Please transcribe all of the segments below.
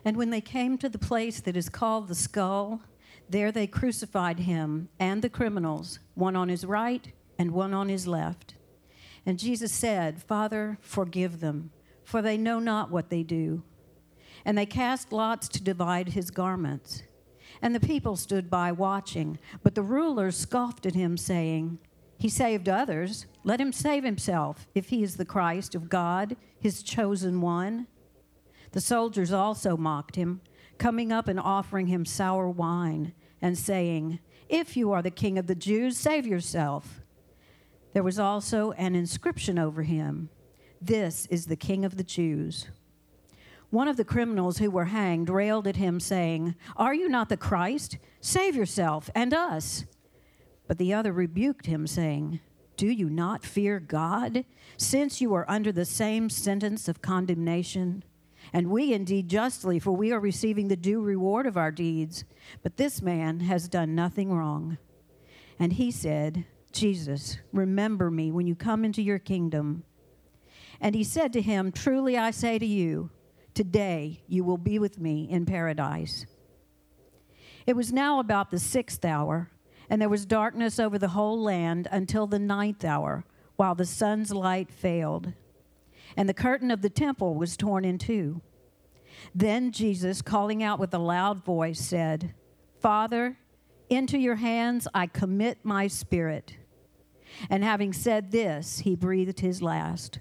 And when they came to the place that is called the Skull, there they crucified him and the criminals, one on his right and one on his left. And Jesus said, "Father, forgive them, for they know not what they do." And they cast lots to divide his garments. And the people stood by watching. But the rulers scoffed at him, saying, "He saved others. Let him save himself, if he is the Christ of God, his chosen one." The soldiers also mocked him, coming up and offering him sour wine, and saying, "If you are the king of the Jews, save yourself." There was also an inscription over him, "This is the King of the Jews." One of the criminals who were hanged railed at him, saying, "Are you not the Christ? Save yourself and us." But the other rebuked him, saying, "Do you not fear God, since you are under the same sentence of condemnation? And we indeed justly, for we are receiving the due reward of our deeds. But this man has done nothing wrong." And he said, "Jesus, remember me when you come into your kingdom." And he said to him, "Truly I say to you, today you will be with me in paradise." It was now about the 6th hour, and there was darkness over the whole land until the 9th hour, while the sun's light failed. And the curtain of the temple was torn in two. Then Jesus, calling out with a loud voice, said, "Father, into your hands I commit my spirit." And having said this, he breathed his last.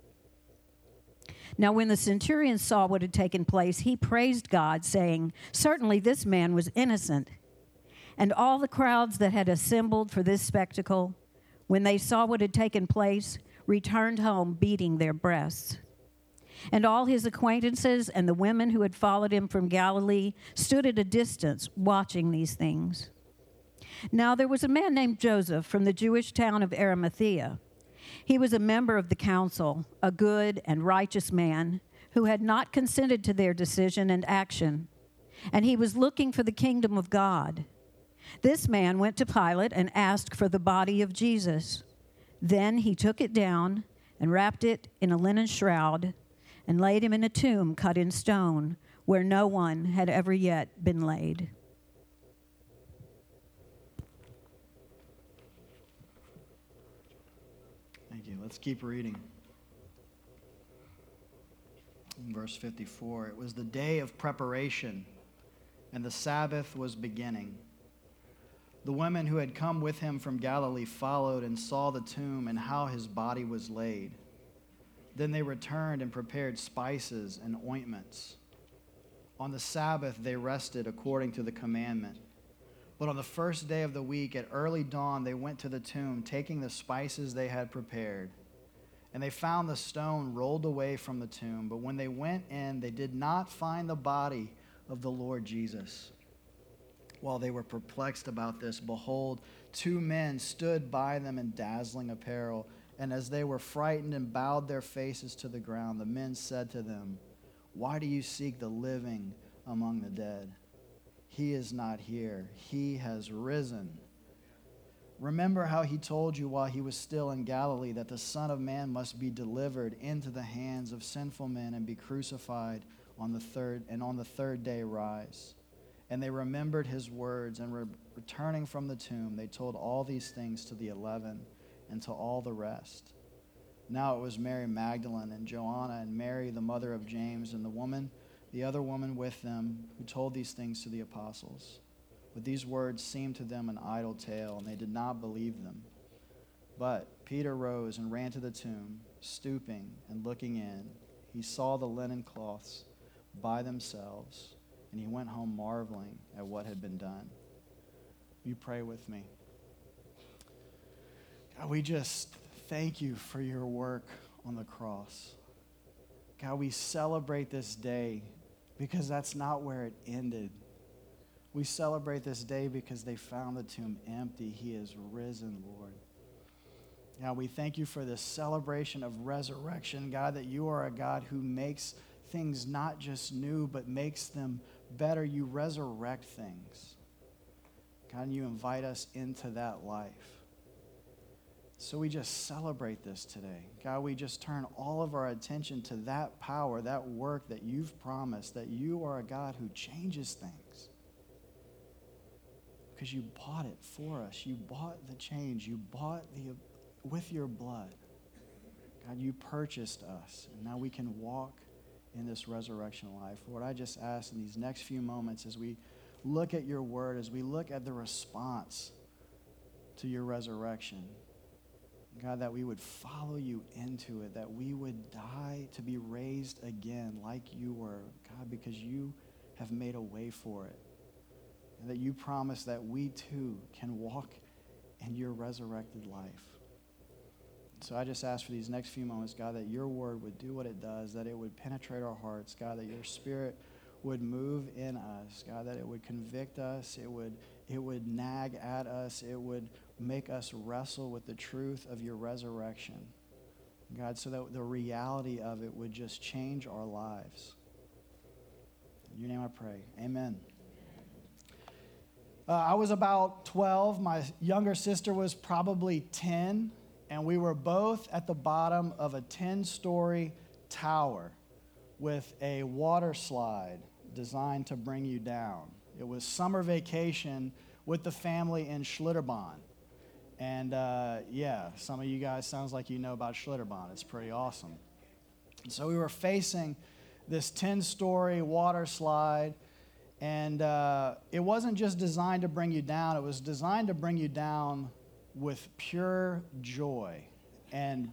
Now when the centurion saw what had taken place, he praised God, saying, "Certainly this man was innocent." And all the crowds that had assembled for this spectacle, when they saw what had taken place, returned home beating their breasts. And all his acquaintances and the women who had followed him from Galilee stood at a distance watching these things. Now there was a man named Joseph from the Jewish town of Arimathea. He was a member of the council, a good and righteous man who had not consented to their decision and action, and he was looking for the kingdom of God. This man went to Pilate and asked for the body of Jesus. Then he took it down and wrapped it in a linen shroud and laid him in a tomb cut in stone where no one had ever yet been laid. Thank you. Let's keep reading. In verse 54, it was the day of preparation, and the Sabbath was beginning. The women who had come with him from Galilee followed and saw the tomb and how his body was laid. Then they returned and prepared spices and ointments. On the Sabbath they rested according to the commandment. But on the first day of the week at early dawn they went to the tomb, taking the spices they had prepared. And they found the stone rolled away from the tomb. But when they went in, they did not find the body of the Lord Jesus. While they were perplexed about this, behold, two men stood by them in dazzling apparel. And as they were frightened and bowed their faces to the ground, the men said to them, "Why do you seek the living among the dead? He is not here. He has risen. Remember how he told you while he was still in Galilee that the Son of Man must be delivered into the hands of sinful men and be crucified on the third day rise." And they remembered his words, and returning from the tomb, they told all these things to the 11 and to all the rest. Now it was Mary Magdalene and Joanna and Mary, the mother of James, and the other woman with them, who told these things to the apostles. But these words seemed to them an idle tale, and they did not believe them. But Peter rose and ran to the tomb, stooping and looking in. He saw the linen cloths by themselves, and he went home marveling at what had been done. You pray with me. God, we just thank you for your work on the cross. God, we celebrate this day because that's not where it ended. We celebrate this day because they found the tomb empty. He is risen, Lord. God, we thank you for this celebration of resurrection, God, that you are a God who makes things not just new, but makes them better. You resurrect things. God, and you invite us into that life. So we just celebrate this today. God, we just turn all of our attention to that power, that work that you've promised, that you are a God who changes things. Because you bought it for us. You bought the change. You bought with your blood. God, you purchased us, and now we can walk in this resurrection life. Lord, I just ask in these next few moments as we look at your word, as we look at the response to your resurrection, God, that we would follow you into it, that we would die to be raised again like you were, God, because you have made a way for it. And that you promise that we too can walk in your resurrected life. So I just ask for these next few moments, God, that your word would do what it does, that it would penetrate our hearts, God, that your spirit would move in us, God, that it would convict us, it would nag at us, it would make us wrestle with the truth of your resurrection, God, so that the reality of it would just change our lives. In your name I pray, amen. I was about 12. My younger sister was probably 10, and we were both at the bottom of a 10-story tower with a water slide designed to bring you down. It was summer vacation with the family in Schlitterbahn. And some of you guys sounds like you know about Schlitterbahn. It's pretty awesome. And so we were facing this 10-story water slide, and it wasn't just designed to bring you down. It was designed to bring you down with pure joy and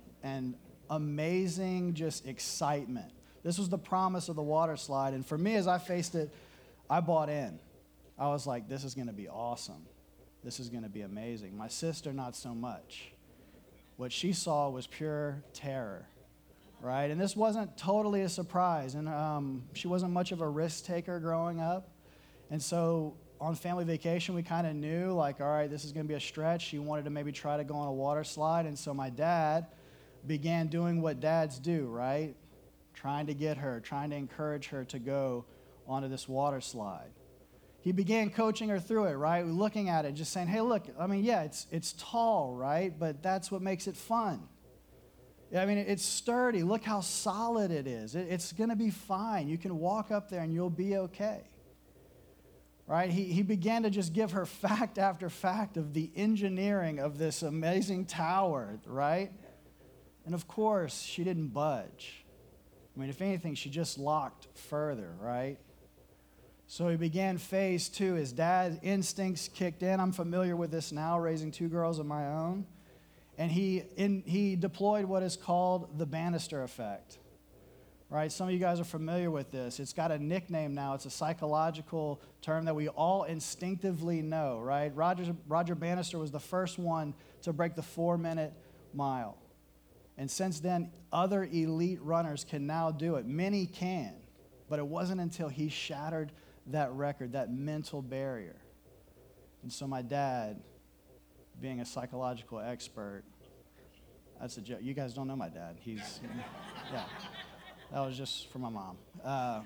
amazing just excitement. This was the promise of the water slide. And for me, as I faced it, I bought in. I was like, this is going to be awesome. This is going to be amazing. My sister, not so much. What she saw was pure terror, right? And this wasn't totally a surprise. And she wasn't much of a risk taker growing up. And so on family vacation, we kind of knew, like, all right, this is going to be a stretch. She wanted to maybe try to go on a water slide. And so my dad began doing what dads do, right? Trying to encourage her to go onto this water slide. He began coaching her through it, right? Looking at it, just saying, hey, look, I mean, yeah, it's tall, right? But that's what makes it fun. I mean, it's sturdy. Look how solid it is. It's going to be fine. You can walk up there and you'll be okay. Right? He began to just give her fact after fact of the engineering of this amazing tower, right? And of course, she didn't budge. I mean, if anything, she just locked further, right? So he began phase 2. His dad's instincts kicked in. I'm familiar with this now, raising 2 girls of my own. And he deployed what is called the Bannister effect. Right? Some of you guys are familiar with this. It's got a nickname now. It's a psychological term that we all instinctively know, right? Roger Bannister was the first one to break the 4-minute mile. And since then, other elite runners can now do it. Many can. But it wasn't until he shattered that record, that mental barrier. And so my dad, being a psychological expert, that's a joke. You guys don't know my dad. He's, yeah. That was just for my mom.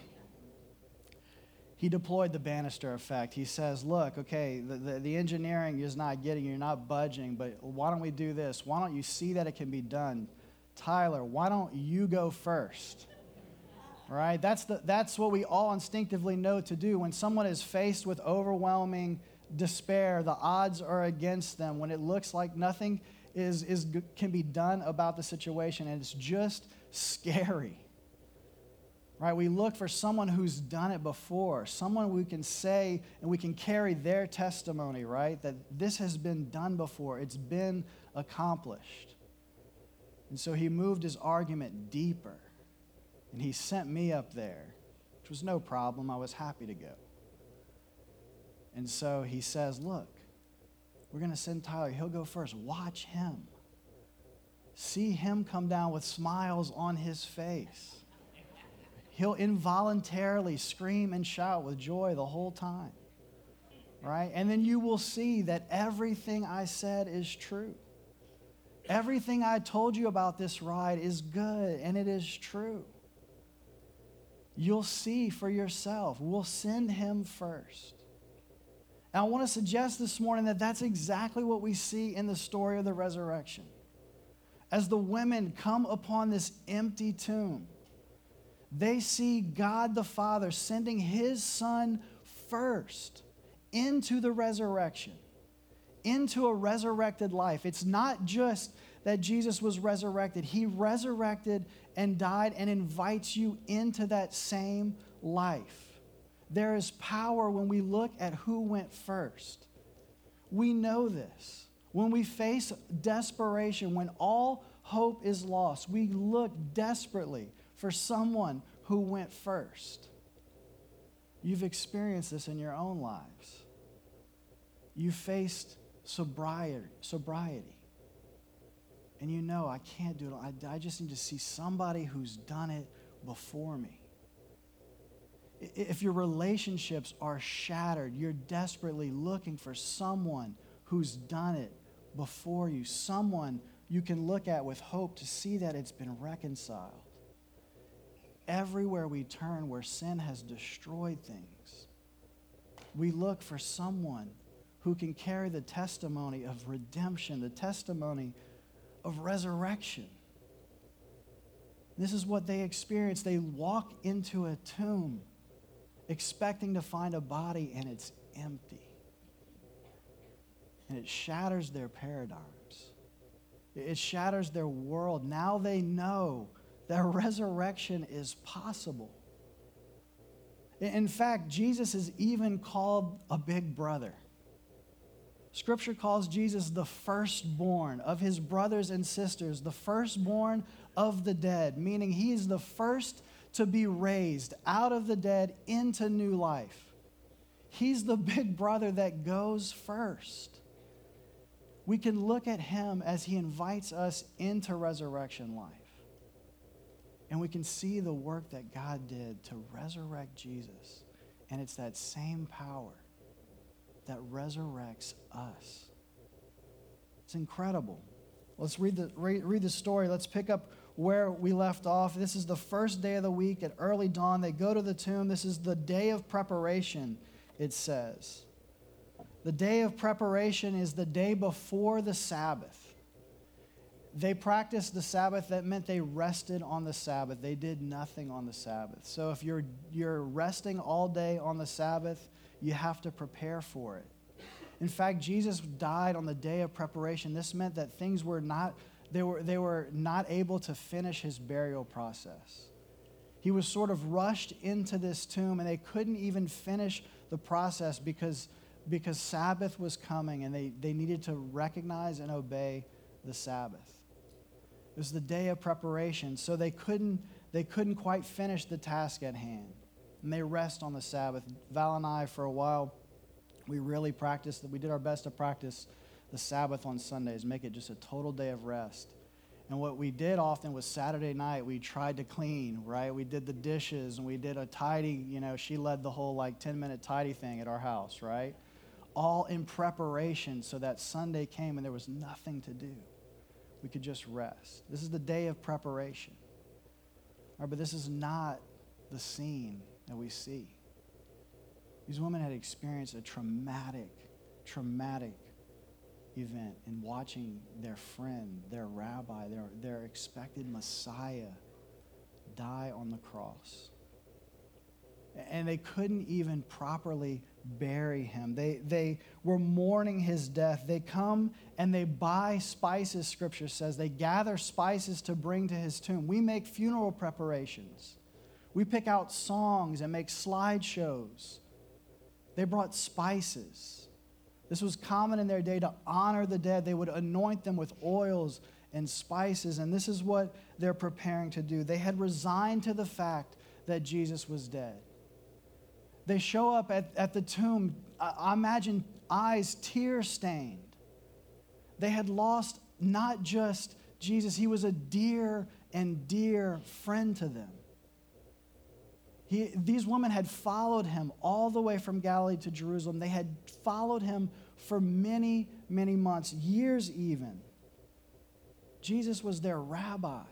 He deployed the Bannister effect. He says, look, okay, the engineering is not getting, you're not budging, but why don't we do this? Why don't you see that it can be done? Tyler, why don't you go first? Right? That's what we all instinctively know to do. When someone is faced with overwhelming despair, the odds are against them, when it looks like nothing can be done about the situation, and it's just scary, right? We look for someone who's done it before, someone we can say and we can carry their testimony, right? That this has been done before, it's been accomplished. And so he moved his argument deeper, and he sent me up there, which was no problem. I was happy to go. And so he says, look, we're going to send Tyler. He'll go first. Watch him. See him come down with smiles on his face. He'll involuntarily scream and shout with joy the whole time, right? And then you will see that everything I said is true. Everything I told you about this ride is good, and it is true. You'll see for yourself. We'll send him first. And I want to suggest this morning that that's exactly what we see in the story of the resurrection. As the women come upon this empty tomb, they see God the Father sending his Son first into the resurrection, into a resurrected life. It's not just that Jesus was resurrected. He resurrected and died and invites you into that same life. There is power when we look at who went first. We know this. When we face desperation, when all hope is lost, we look desperately for someone who went first. You've experienced this in your own lives. You faced sobriety. And you know, I can't do it. I just need to see somebody who's done it before me. If your relationships are shattered, you're desperately looking for someone who's done it before you, someone you can look at with hope to see that it's been reconciled. Everywhere we turn where sin has destroyed things, we look for someone who can carry the testimony of redemption, the testimony of resurrection. This is what they experience. They walk into a tomb expecting to find a body, and it's empty. And it shatters their paradigms. It shatters their world. Now they know that resurrection is possible. In fact, Jesus is even called a big brother. Scripture calls Jesus the firstborn of his brothers and sisters, the firstborn of the dead, meaning he is the first to be raised out of the dead into new life. He's the big brother that goes first. We can look at him as he invites us into resurrection life. And we can see the work that God did to resurrect Jesus. And it's that same power that resurrects us. It's incredible. Let's read the story. Let's pick up where we left off. This is the first day of the week at early dawn. They go to the tomb. This is the day of preparation, it says. The day of preparation is the day before the Sabbath. They practiced the Sabbath. That meant they rested on the Sabbath. They did nothing on the Sabbath. So if you're resting all day on the Sabbath, you have to prepare for it. In fact, Jesus died on the day of preparation. This meant that things were not, they were not able to finish his burial process. He was sort of rushed into this tomb, and they couldn't even finish the process because Sabbath was coming, and they needed to recognize and obey the Sabbath. It was the day of preparation, so they couldn't quite finish the task at hand. And they rest on the Sabbath. Val and I, for a while, we really practiced, we did our best to practice the Sabbath on Sundays, make it just a total day of rest. And what we did often was Saturday night, we tried to clean, right? We did the dishes, and we did a tidy, she led the whole 10-minute tidy thing at our house, right? All in preparation so that Sunday came and there was nothing to do. We could just rest. This is the day of preparation. All right, but this is not the scene that we see. These women had experienced a traumatic event in watching their friend, their rabbi, their expected Messiah die on the cross. And they couldn't even properly bury him. They were mourning his death. They come and they buy spices, Scripture says. They gather spices to bring to his tomb. We make funeral preparations. We pick out songs and make slideshows. They brought spices. This was common in their day to honor the dead. They would anoint them with oils and spices, and this is what they're preparing to do. They had resigned to the fact that Jesus was dead. They show up at the tomb, I imagine eyes tear-stained. They had lost not just Jesus, he was a dear friend to them. These women had followed him all the way from Galilee to Jerusalem. They had followed him for many, many months, years even. Jesus was their rabbi.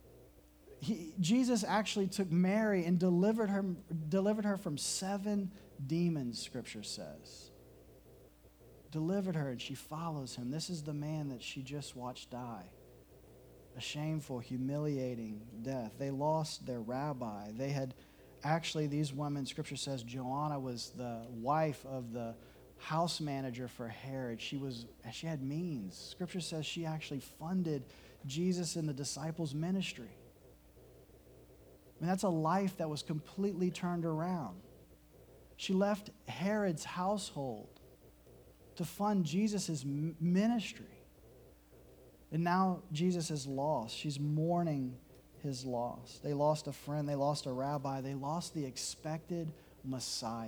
Jesus actually took Mary and delivered her from 7 demons, Scripture says. Delivered her, and she follows him. This is the man that she just watched die. A shameful, humiliating death. They lost their rabbi. They had actually, these women, Scripture says, Joanna was the wife of the house manager for Herod. She had means. Scripture says she actually funded Jesus and the disciples' ministry. I mean, that's a life that was completely turned around. She left Herod's household to fund Jesus' ministry. And now Jesus is lost. She's mourning his loss. They lost a friend. They lost a rabbi. They lost the expected Messiah.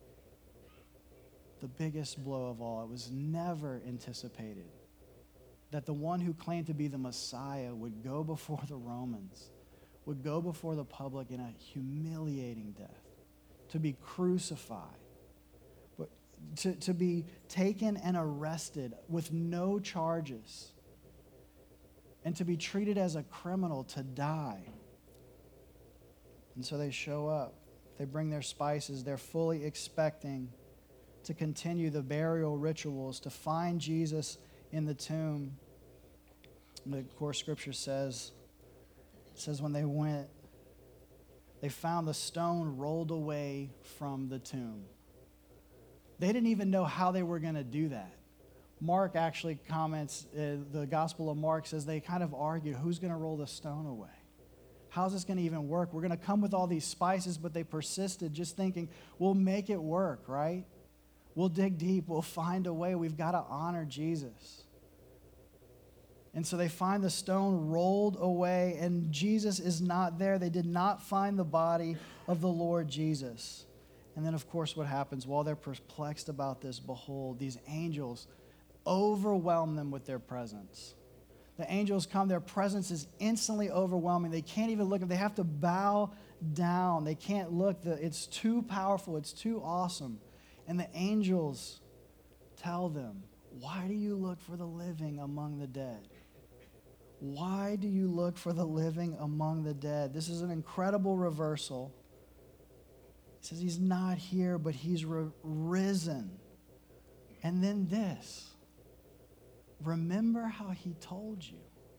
The biggest blow of all. It was never anticipated that the one who claimed to be the Messiah would go before the Romans, would go before the public in a humiliating death, to be crucified, but to be taken and arrested with no charges, and to be treated as a criminal, to die. And so they show up. They bring their spices. They're fully expecting to continue the burial rituals, to find Jesus in the tomb. And of course, Scripture says, when they went, they found the stone rolled away from the tomb. They didn't even know how they were going to do that. Mark actually comments, the Gospel of Mark says they kind of argued, who's going to roll the stone away? How's this going to even work? We're going to come with all these spices, but they persisted, just thinking, we'll make it work, right? We'll dig deep. We'll find a way. We've got to honor Jesus. And so they find the stone rolled away, and Jesus is not there. They did not find the body of the Lord Jesus. And then, of course, what happens? While they're perplexed about this, behold, these angels overwhelm them with their presence. The angels come. Their presence is instantly overwhelming. They can't even look. They have to bow down. They can't look. It's too powerful. It's too awesome. And the angels tell them, why do you look for the living among the dead? Why do you look for the living among the dead? This is an incredible reversal. It says he's not here, but he's risen. And then this. Remember how he told you.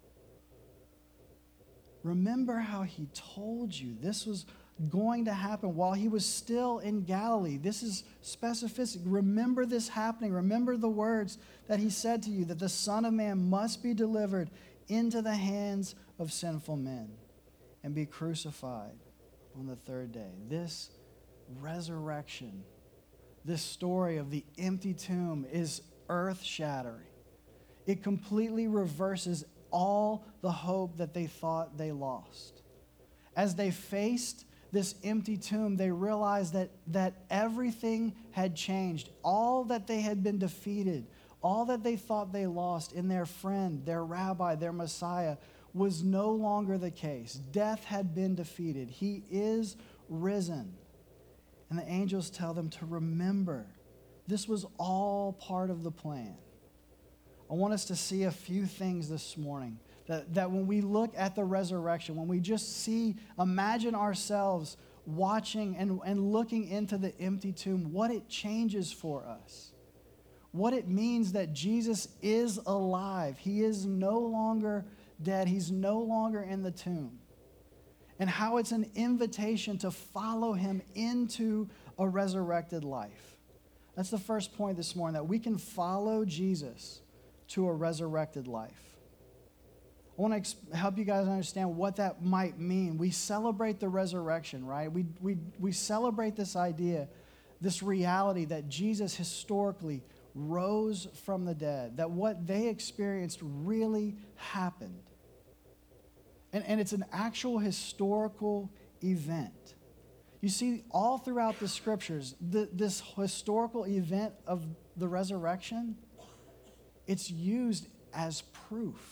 Remember how he told you. This was going to happen while he was still in Galilee. This is specific. Remember this happening. Remember the words that he said to you, that the Son of Man must be delivered into the hands of sinful men and be crucified on the third day. This resurrection, this story of the empty tomb is earth-shattering. It completely reverses all the hope that they thought they lost. As they faced this empty tomb, they realized that everything had changed. All that they had been defeated, all that they thought they lost in their friend, their rabbi, their Messiah, was no longer the case. Death had been defeated. He is risen. And the angels tell them to remember. This was all part of the plan. I want us to see a few things this morning. That when we look at the resurrection, when we just imagine ourselves watching and looking into the empty tomb, what it changes for us. What it means that Jesus is alive. He is no longer dead. He's no longer in the tomb. And how it's an invitation to follow him into a resurrected life. That's the first point this morning, that we can follow Jesus to a resurrected life. I want to help you guys understand what that might mean. We celebrate the resurrection, right? We celebrate this idea, this reality that Jesus historically rose from the dead, that what they experienced really happened. And it's an actual historical event. You see, all throughout the scriptures, this historical event of the resurrection, it's used as proof.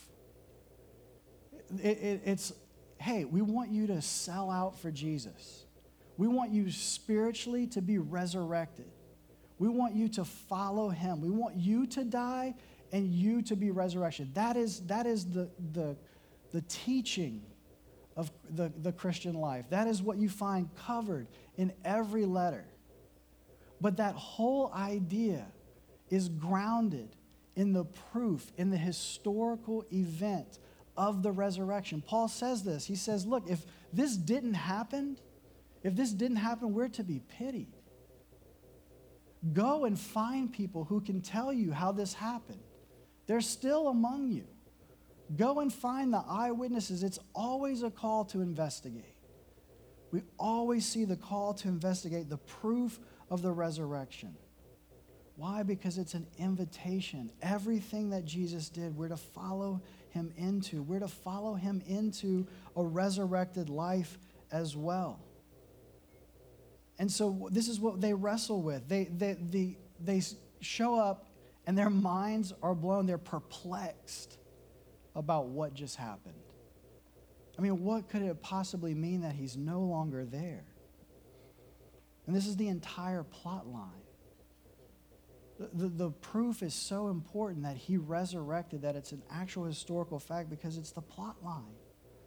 It's, hey, we want you to sell out for Jesus. We want you spiritually to be resurrected. We want you to follow him. We want you to die and you to be resurrected. That is the teaching of the Christian life. That is what you find covered in every letter. But that whole idea is grounded in the proof, in the historical event of the resurrection. Paul says this. He says, look, if this didn't happen, we're to be pitied. Go and find people who can tell you how this happened. They're still among you. Go and find the eyewitnesses. It's always a call to investigate. We always see the call to investigate the proof of the resurrection. Why? Because it's an invitation. Everything that Jesus did, we're to follow him into. We're to follow him into a resurrected life as well. And so this is what they wrestle with. They show up and their minds are blown. They're perplexed about what just happened. I mean, what could it possibly mean that he's no longer there? And this is the entire plot line. The proof is so important that he resurrected, that it's an actual historical fact, because it's the plot line.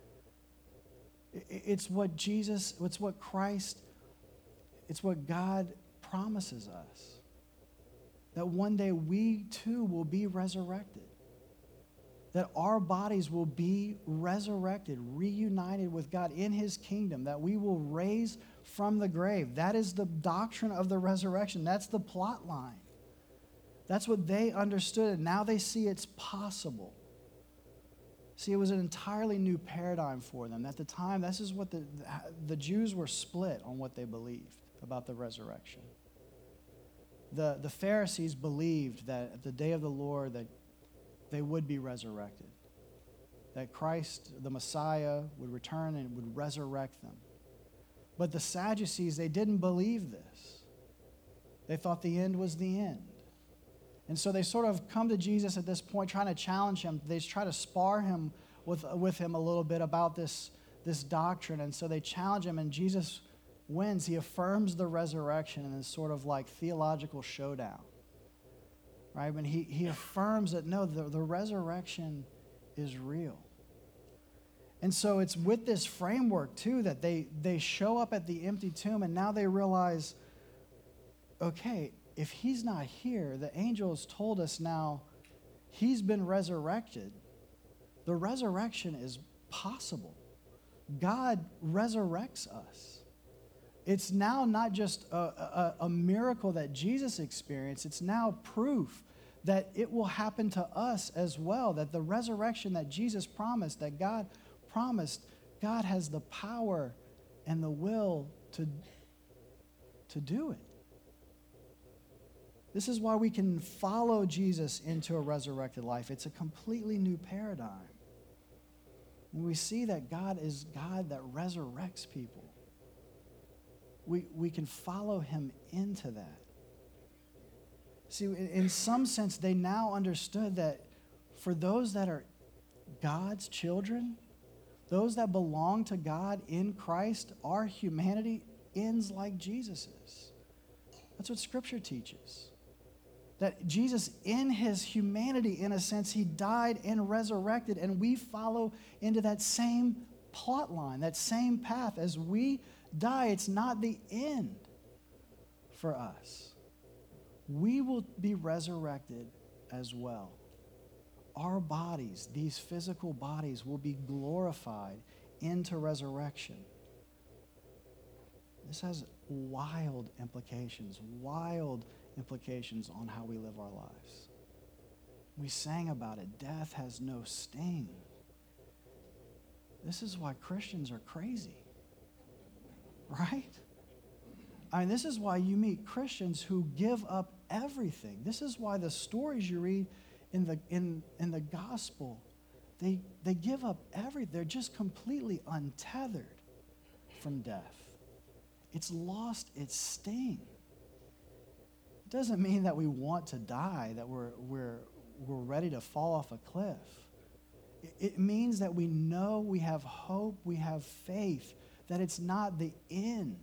It's what Jesus, it's what Christ, it's what God promises us. That one day we too will be resurrected. That our bodies will be resurrected, reunited with God in his kingdom, that we will raise from the grave. That is the doctrine of the resurrection. That's the plot line. That's what they understood, and now they see it's possible. See, it was an entirely new paradigm for them. At the time, this is what the Jews were split on what they believed about the resurrection. The Pharisees believed that at the day of the Lord that they would be resurrected, that Christ, the Messiah, would return and would resurrect them. But the Sadducees, they didn't believe this. They thought the end was the end. And so they sort of come to Jesus at this point, trying to challenge him. They try to spar him with him a little bit about this doctrine. And so they challenge him, and Jesus wins. He affirms the resurrection in this sort of like theological showdown. Right? But he affirms that, no, the resurrection is real. And so it's with this framework, too, that they show up at the empty tomb, and now they realize, okay, if he's not here, the angels told us now he's been resurrected. The resurrection is possible. God resurrects us. It's now not just a miracle that Jesus experienced. It's now proof that it will happen to us as well, that the resurrection that Jesus promised, that God promised, God has the power and the will to do it. This is why we can follow Jesus into a resurrected life. It's a completely new paradigm. When we see that God is God that resurrects people, we can follow him into that. See, in some sense, they now understood that for those that are God's children, those that belong to God in Christ, our humanity ends like Jesus's. That's what Scripture teaches. That Jesus, in his humanity, in a sense, he died and resurrected, and we follow into that same plot line, that same path. As we die, it's not the end for us. We will be resurrected as well. Our bodies, these physical bodies, will be glorified into resurrection. This has wild implications on how we live our lives. We sang about it. Death has no sting. This is why Christians are crazy, right? I mean, this is why you meet Christians who give up everything. This is why the stories you read in the gospel, they give up everything. They're just completely untethered from death. It's lost its sting. It doesn't mean that we want to die, that we're ready to fall off a cliff. It means that we know we have hope, we have faith, that it's not the end.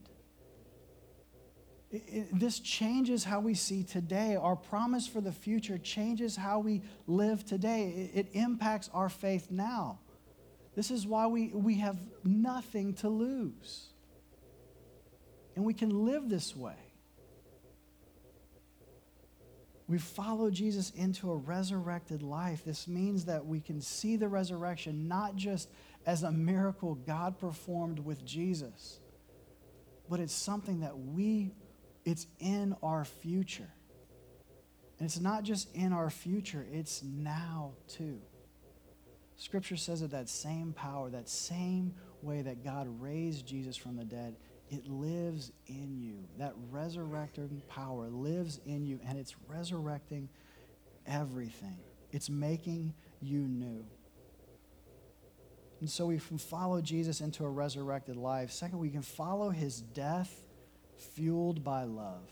This changes how we see today. Our promise for the future changes how we live today. It impacts our faith now. This is why we have nothing to lose. And we can live this way. We follow Jesus into a resurrected life. This means that we can see the resurrection not just as a miracle God performed with Jesus, but it's something that it's in our future. And it's not just in our future, it's now too. Scripture says that same power, that same way that God raised Jesus from the dead, it lives in you. That resurrecting power lives in you, and it's resurrecting everything. It's making you new. And so we can follow Jesus into a resurrected life. Second, we can follow his death fueled by love.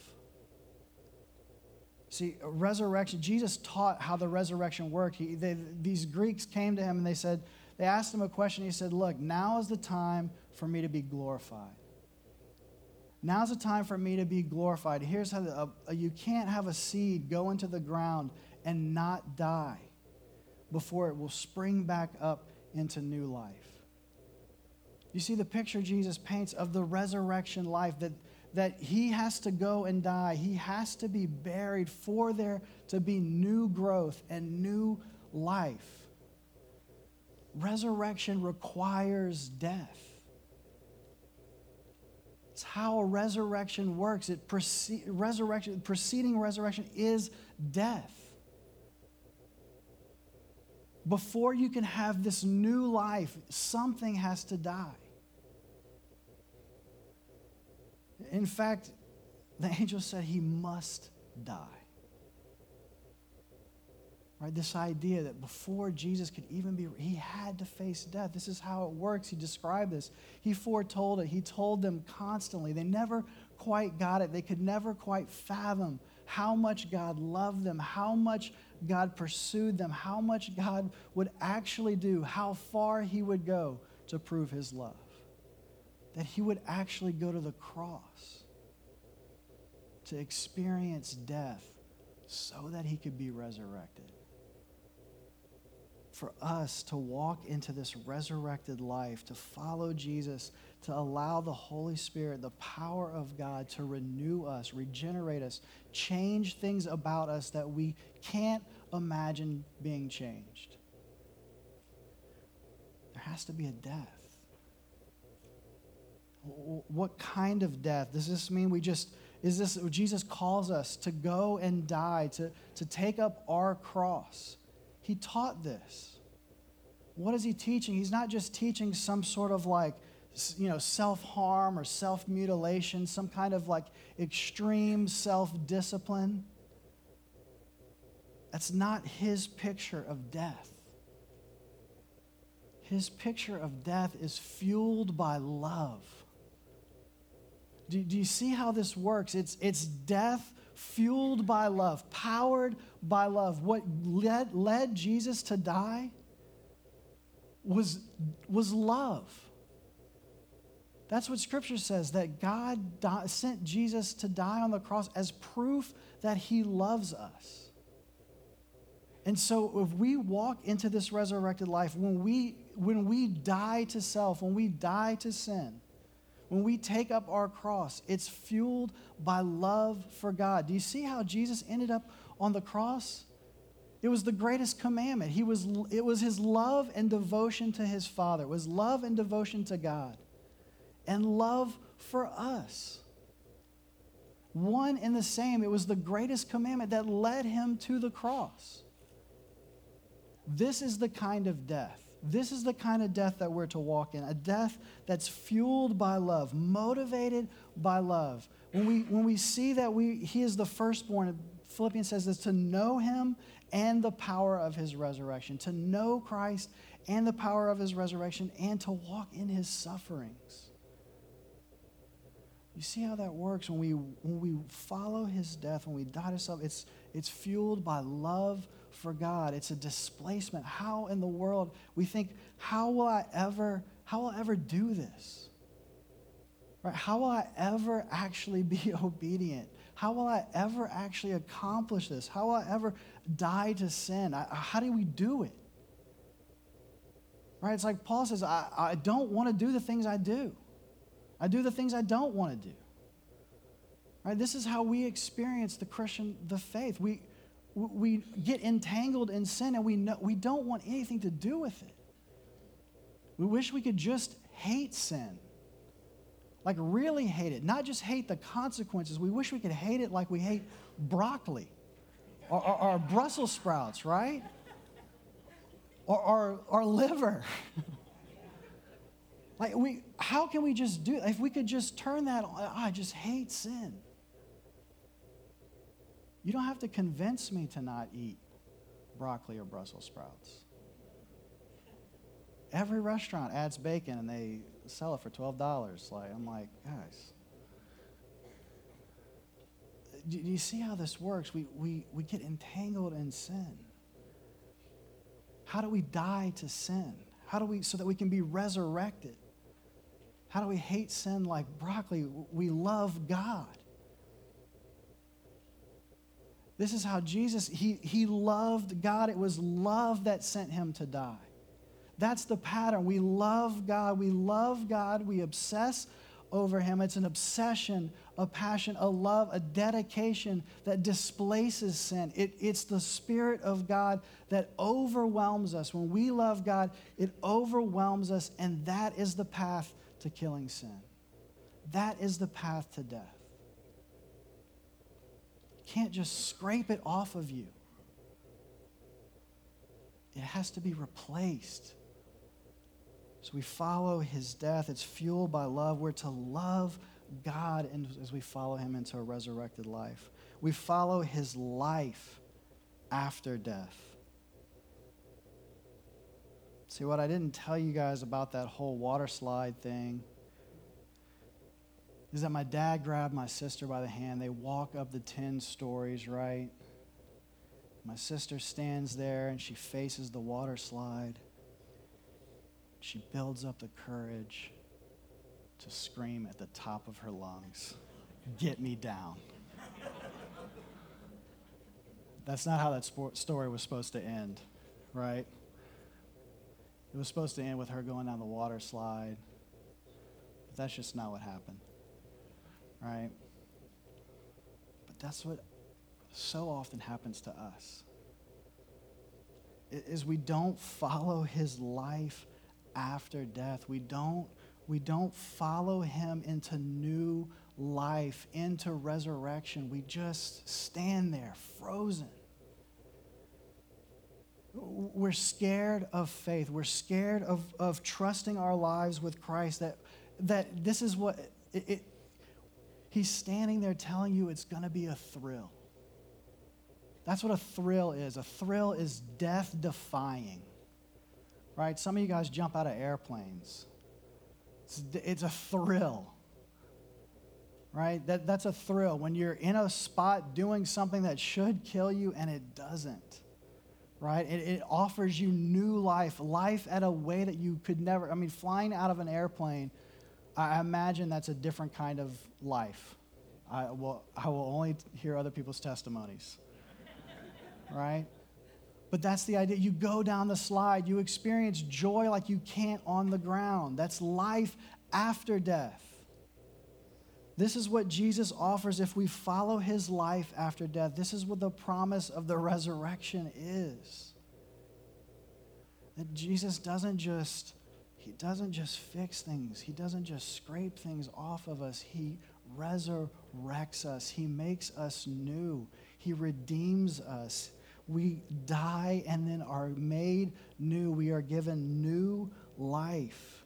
See, resurrection, Jesus taught how the resurrection worked. These Greeks came to him and they asked him a question. He said, look, now is the time for me to be glorified. Now's the time for me to be glorified. Here's how you can't have a seed go into the ground and not die before it will spring back up into new life. You see the picture Jesus paints of the resurrection life, that he has to go and die. He has to be buried for there to be new growth and new life. Resurrection requires death. It's how a resurrection works. Preceding resurrection is death. Before you can have this new life, something has to die. In fact, the angel said he must die. Right? This idea that before Jesus could even be, he had to face death. This is how it works. He described this. He foretold it. He told them constantly. They never quite got it. They could never quite fathom how much God loved them, how much God pursued them, how much God would actually do, how far he would go to prove his love. That he would actually go to the cross to experience death so that he could be resurrected. For us to walk into this resurrected life, to follow Jesus, to allow the Holy Spirit, the power of God to renew us, regenerate us, change things about us that we can't imagine being changed. There has to be a death. What kind of death? Does this mean Jesus calls us to go and die, to take up our cross? He taught this. What is he teaching? He's not just teaching some sort of self-harm or self-mutilation, some kind of extreme self-discipline. That's not his picture of death. His picture of death is fueled by love. Do you see how this works? It's death fueled by love, powered by love. What led Jesus to die was love. That's what Scripture says, that God sent Jesus to die on the cross as proof that he loves us. And so if we walk into this resurrected life, when we die to self, when we die to sin, when we take up our cross, it's fueled by love for God. Do you see how Jesus ended up on the cross? It was the greatest commandment. It was his love and devotion to his Father. It was love and devotion to God. And love for us. One and the same. It was the greatest commandment that led him to the cross. This is the kind of death. This is the kind of death that we're to walk in, a death that's fueled by love, motivated by love. When we see that he is the firstborn, Philippians says this, to know him and the power of his resurrection, to know Christ and the power of his resurrection, and to walk in his sufferings. You see how that works? When we follow his death, when we die to self, it's fueled by love for God. It's a displacement. How in the world we think, how will I ever do this? Right? How will I ever actually be obedient? How will I ever actually accomplish this? How will I ever die to sin? How do we do it? Right? It's like Paul says, I don't want to do the things I do. I do the things I don't want to do. Right? This is how we experience the faith. We get entangled in sin, and we don't want anything to do with it. We wish we could just hate sin. Like really hate it. Not just hate the consequences. We wish we could hate it like we hate broccoli or Brussels sprouts, right? Or liver. Like how can we just do it? If we could just turn that on, I just hate sin. You don't have to convince me to not eat broccoli or Brussels sprouts. Every restaurant adds bacon and they sell it for $12. I'm like, guys, do you see how this works? We get entangled in sin. How do we die to sin? So that we can be resurrected? How do we hate sin like broccoli? We love God. This is how Jesus, he loved God. It was love that sent him to die. That's the pattern. We love God. We love God. We obsess over him. It's an obsession, a passion, a love, a dedication that displaces sin. It's the Spirit of God that overwhelms us. When we love God, it overwhelms us, and that is the path to killing sin. That is the path to death. You can't just scrape it off of you. It has to be replaced. So we follow his death. It's fueled by love. We're to love God as we follow him into a resurrected life. We follow his life after death. See, what I didn't tell you guys about that whole water slide thing is that my dad grabbed my sister by the hand. They walk up the 10 stories, right? My sister stands there and she faces the water slide. She builds up the courage to scream at the top of her lungs, "Get me down." That's not how that story was supposed to end, right? It was supposed to end with her going down the water slide. But that's just not what happened, right? But that's what so often happens to us, is we don't follow his life after death. We don't follow him into new life, into resurrection. We just stand there frozen. We're scared of faith. We're scared of trusting our lives with Christ, that this is what he's standing there telling you it's going to be a thrill. That's what a thrill is. A thrill is death defying. Right? Some of you guys jump out of airplanes. It's a thrill. Right? That's a thrill. When you're in a spot doing something that should kill you and it doesn't. Right? It offers you new life at a way that you could never. I mean, flying out of an airplane, I imagine that's a different kind of life. I will only hear other people's testimonies. Right? But that's the idea. You go down the slide. You experience joy like you can't on the ground. That's life after death. This is what Jesus offers if we follow his life after death. This is what the promise of the resurrection is. That Jesus doesn't just fix things. He doesn't just scrape things off of us. He resurrects us. He makes us new. He redeems us. We die and then are made new. We are given new life.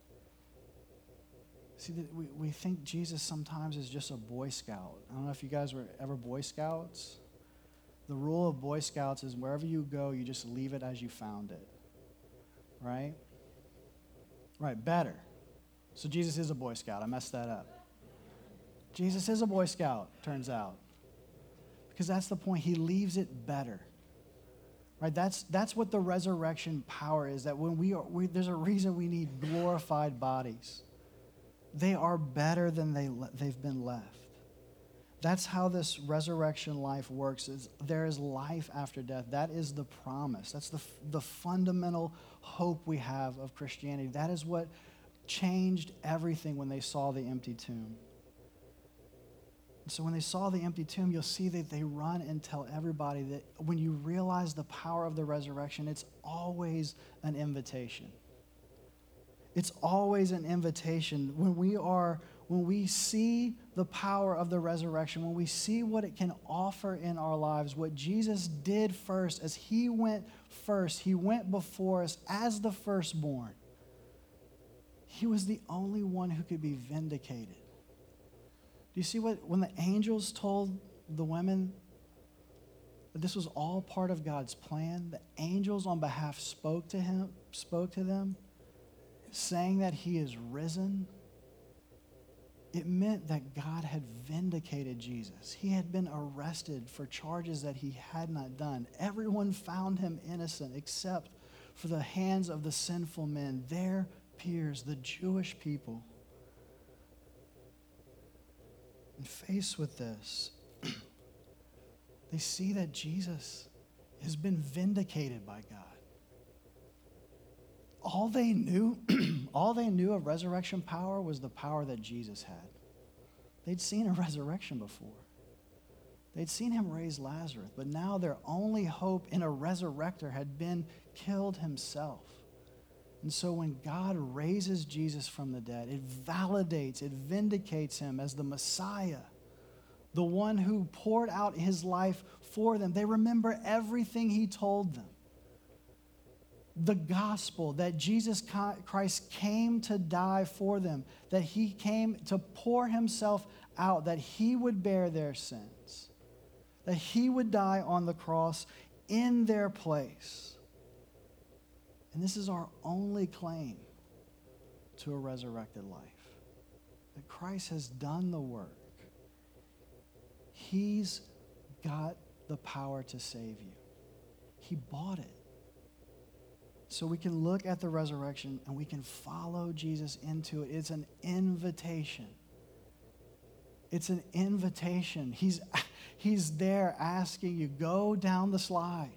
See, we think Jesus sometimes is just a Boy Scout. I don't know if you guys were ever Boy Scouts. The rule of Boy Scouts is wherever you go, you just leave it as you found it. Right? Right, better. So Jesus is a Boy Scout. I messed that up. Jesus is a Boy Scout, turns out. Because that's the point. He leaves it better. Right? That's what the resurrection power is. That when there's a reason we need glorified bodies. They are better than they've been left. That's how this resurrection life works. There is life after death. That is the promise. That's the fundamental hope we have of Christianity. That is what changed everything when they saw the empty tomb. So when they saw the empty tomb, you'll see that they run and tell everybody that when you realize the power of the resurrection, it's always an invitation. It's always an invitation. When we see the power of the resurrection, when we see what it can offer in our lives, what Jesus did first, as he went first, he went before us as the firstborn. He was the only one who could be vindicated. Do you see when the angels told the women that this was all part of God's plan? The angels on behalf spoke to them, saying that he is risen. It meant that God had vindicated Jesus. He had been arrested for charges that he had not done. Everyone found him innocent except for the hands of the sinful men, their peers, the Jewish people. And faced with this, they see that Jesus has been vindicated by God. All they knew of resurrection power was the power that Jesus had. They'd seen a resurrection before. They'd seen him raise Lazarus, but now their only hope in a resurrector had been killed himself. And so when God raises Jesus from the dead, it validates, it vindicates him as the Messiah, the one who poured out his life for them. They remember everything he told them. The gospel that Jesus Christ came to die for them, that he came to pour himself out, that he would bear their sins, that he would die on the cross in their place. And this is our only claim to a resurrected life, that Christ has done the work. He's got the power to save you. He bought it. So we can look at the resurrection and we can follow Jesus into it. It's an invitation. It's an invitation. He's there asking you, go down the slide.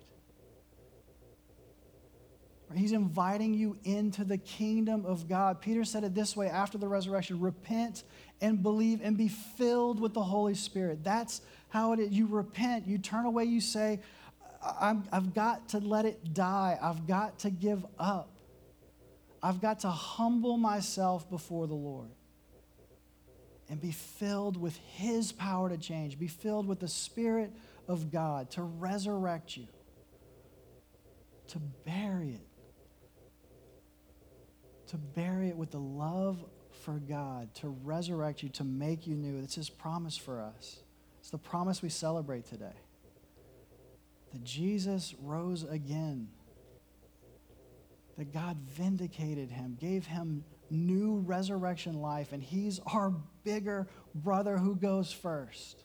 He's inviting you into the kingdom of God. Peter said it this way after the resurrection: repent and believe and be filled with the Holy Spirit. That's how it is. You repent, you turn away, you say, I've got to let it die. I've got to give up. I've got to humble myself before the Lord and be filled with his power to change. Be filled with the Spirit of God to resurrect you, to bury it. To bury it with the love for God, to resurrect you, to make you new. It's his promise for us. It's the promise we celebrate today. That Jesus rose again. That God vindicated him, gave him new resurrection life, and he's our bigger brother who goes first.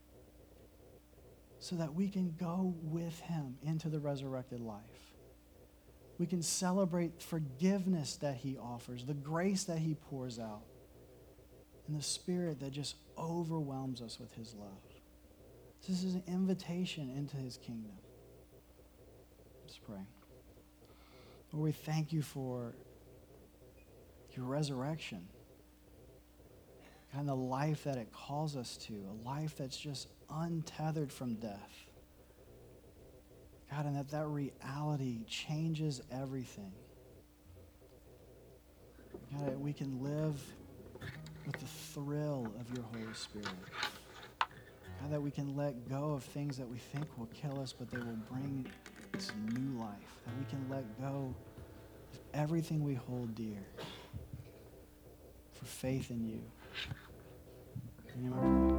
So that we can go with him into the resurrected life. We can celebrate forgiveness that he offers, the grace that he pours out, and the Spirit that just overwhelms us with his love. This is an invitation into his kingdom. Let's pray. Lord, we thank you for your resurrection and the life that it calls us to, a life that's just untethered from death. God, and that reality changes everything. God, that we can live with the thrill of your Holy Spirit. God, that we can let go of things that we think will kill us, but they will bring us new life. That we can let go of everything we hold dear for faith in you. In your name I pray.